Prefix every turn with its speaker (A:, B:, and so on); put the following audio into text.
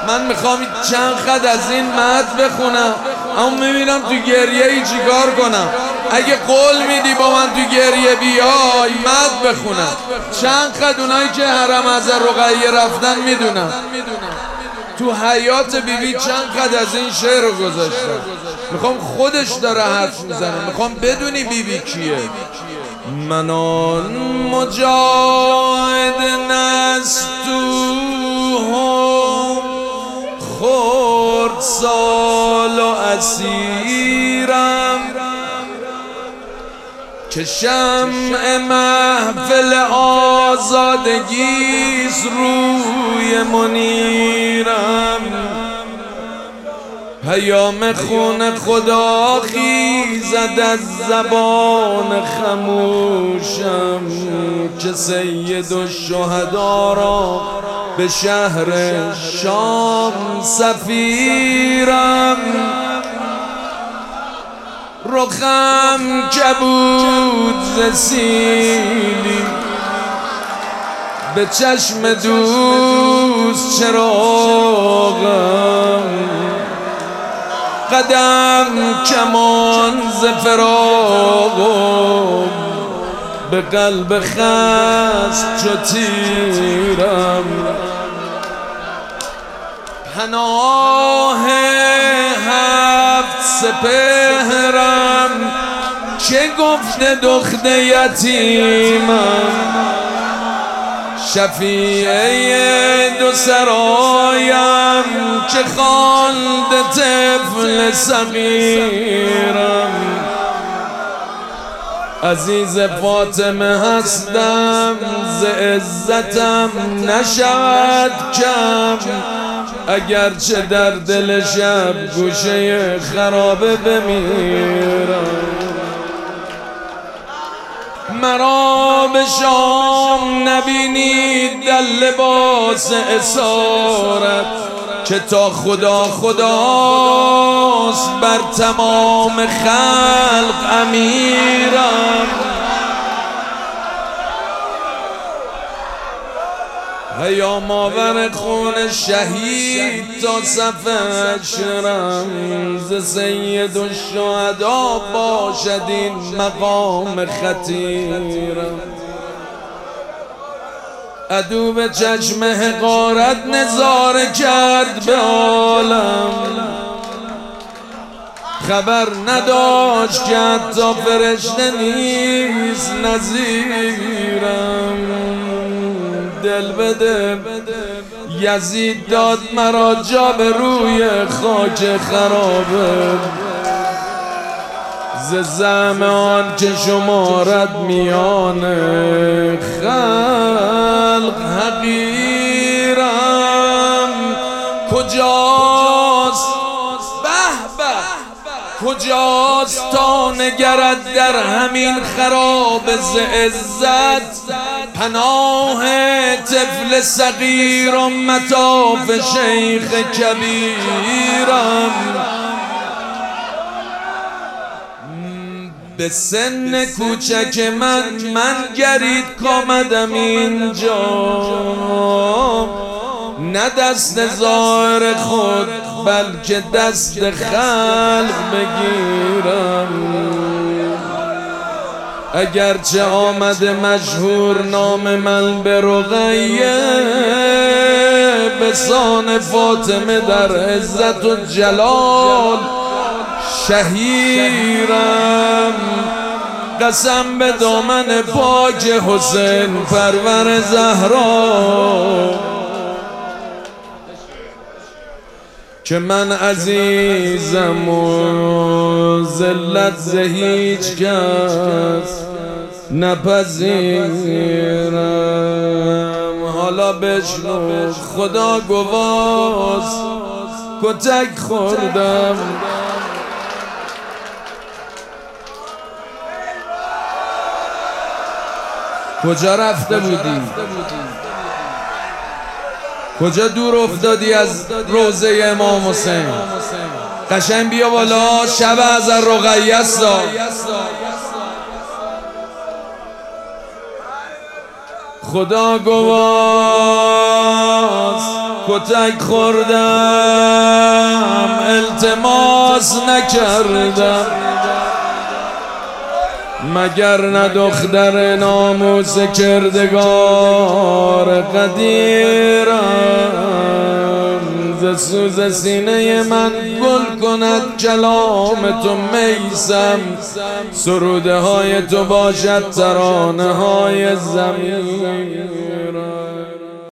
A: من میخوام چند خط از این متن بخونم، اما میبینم تو گریه ای چیکار کنم. اگه قول میدی با من تو گریه بیای متن بخونم. چند خط اونایی که حرم از رقیه رفتن میدونم. تو حیات بیبی چند خط از این شعر رو گذاشتم. میخوام خودش داره حرف میزنه، میخوام بدونی بیبی کیه. من آن مجاهد نستوهم خرد سال و اسیرم که شمع محفل آزادگیست روی منیرم. پیام خون خدا خیزد از زبان خموشم که سید الشهدا را به شهر شام سفیرم. رخم کبود ز سیلی به چشم دوست چراغم. قدم کمان ز فراقم به قلب خست چو تیرم. پناه هفت سپهرم چه گفته دخت یتیمم. شفیع دو سرایم که خواند طفل صغیرم. عزیز فاطمه هستم ز عزتم نشود کم، اگرچه در دل شب گوشه خرابه بمیرم. مرا به شام نبینید در لباس اسارت که تا خدا خداست بر تمام خلق امیرم. پیام آور خون شهید تا صف حشرم ز سید الشهدا باشد این مقام خطیرم. عدو به چشم حقارت نظاره کرد به عالم، خبر نداشت که حتی فرشته نیست نظیرم. دل به دل یزید داد مرا جا به روی خاک خرابه ز زعم آن که شمارد میان خلق حقیرم. کجاست به به کجاست تا نگرد در همین خراب ز عزت پناه طفل صغیر و مطاف شیخ کبیرم. به سن کوچک من گرید کامدم اینجا، نه دست ظاهر خود بلکه دست خلق بگیرم. اگرچه آمده مشهور نام من به رقیه، به سان فاطمه در عزت و جلال شهیرم. قسم به دامن پاک حسین پرور زهرا که من عزیزم و ذلت ز هیچ کس نپذیرم. حالا بشنو خدا گواست کتک خوردم. کجا رفته بودی؟ کجا دور افتادی از روضه امام حسین؟ قشنگ بیا بالا، شب از رقیه است. خدا گواست کتک خوردم التماس نکردم، مگر نه دختر ناموس کردگار قدیرم. ز سوز سینه من گل کند کلام تو میسم، سروده های تو باشد ترانه های ضمیرم.